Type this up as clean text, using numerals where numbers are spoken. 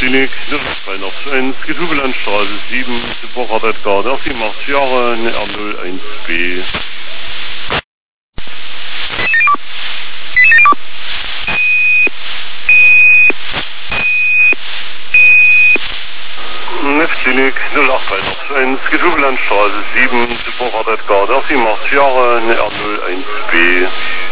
Klinik, Weihnachtsvereins, Getubelandstraße 7, Superradetgarde, 87 Jahre, R01B. Klinik 08 Weihnachtsvereins, Getubelandstraße 7, Superradetgarde, 87 Jahre, R01B.